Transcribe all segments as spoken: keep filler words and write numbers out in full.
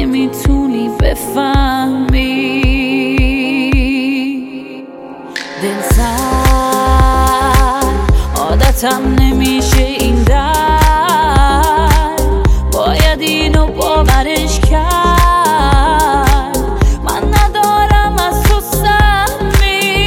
نمیتونی بفهمی. دل سر عادتم نمیشه این در، باید اینو باورش کرد، من ندارم از تو سهمی.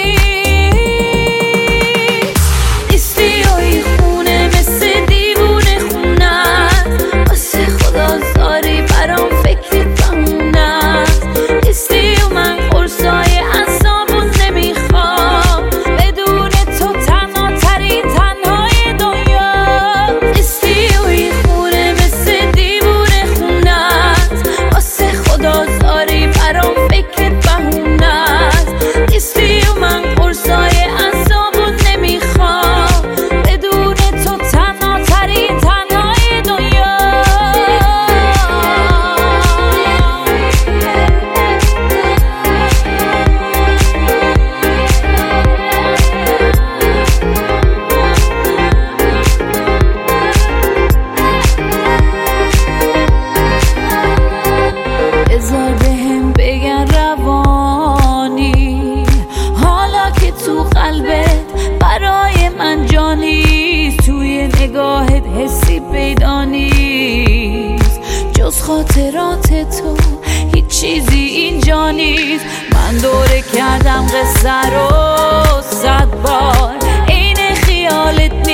نیستی و این خونه مثل دیوونه خونت، واسه خدا زاری برام فکر بمونت. نیستی و من قرصای اعصابون نمیخوام، بدون تو تنها ترین تنهای دنیا. نیستی و این خونه مثل دیوونه خونت، واسه خدا زاری برام فکر بمونت. نیستی و من قرصای اعصابون نمیخوام، بدون تو تنها ترین تنهای دنیا. بذار بهم بگن روانی، حالا که تو قلبت برای من جانی، توی نگاهت حسی پیدا نیست، جز خاطرات تو هیچ چیزی اینجا نیست. من دوره کردم قصه رو صد بار، عین خیالت نیست.